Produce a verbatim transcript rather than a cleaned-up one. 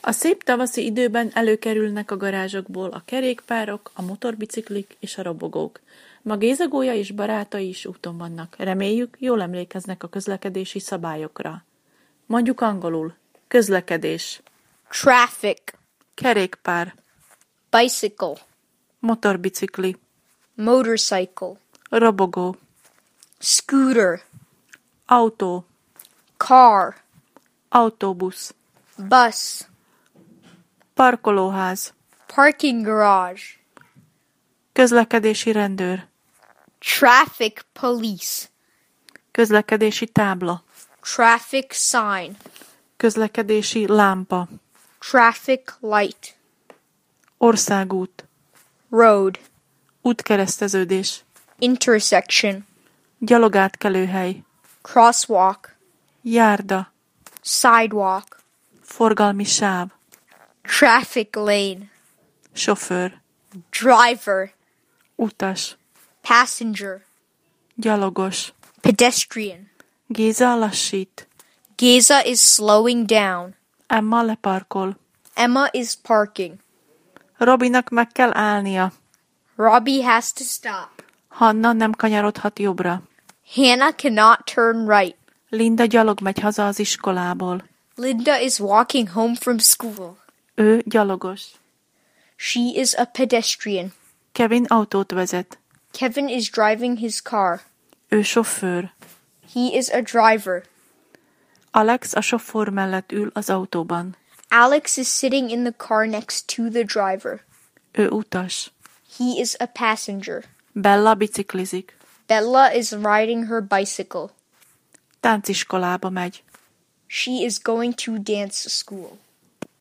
A szép tavaszi időben előkerülnek a garázsokból a kerékpárok, a motorbiciklik és a robogók. Ma Géza gólya és barátai is úton vannak. Reméljük, jól emlékeznek a közlekedési szabályokra. Mondjuk angolul. Közlekedés. Traffic. Kerékpár. Bicycle. Motorbicikli. Motorcycle. Robogó. Scooter. Autó. Car. Autóbusz. Bus. Parkolóház. Parking garage. Közlekedési rendőr. Traffic police. Közlekedési tábla. Traffic sign. Közlekedési lámpa. Traffic light. Országút. Road. Útkereszteződés. Intersection. Gyalogátkelőhely. Crosswalk. Járda. Sidewalk. Forgalmi sáv. Traffic lane. Sofőr. Driver. Utas. Passenger. Gyalogos. Pedestrian. Géza lassít. Geza is slowing down. Emma leparkol. Emma is parking. Robinak meg kell állnia. Robbie has to stop. Hanna nem kanyarodhat jobbra. Hannah cannot turn right. Linda gyalog megy haza az iskolából. Linda is walking home from school. Ő gyalogos. She is a pedestrian. Kevin autót vezet. Kevin is driving his car. Ő sofőr. He is a driver. Alex a sofőr mellett ül az autóban. Alex is sitting in the car next to the driver. Ő utas. He is a passenger. Bella biciklizik. Bella is riding her bicycle. Tánciskolába megy. She is going to dance school.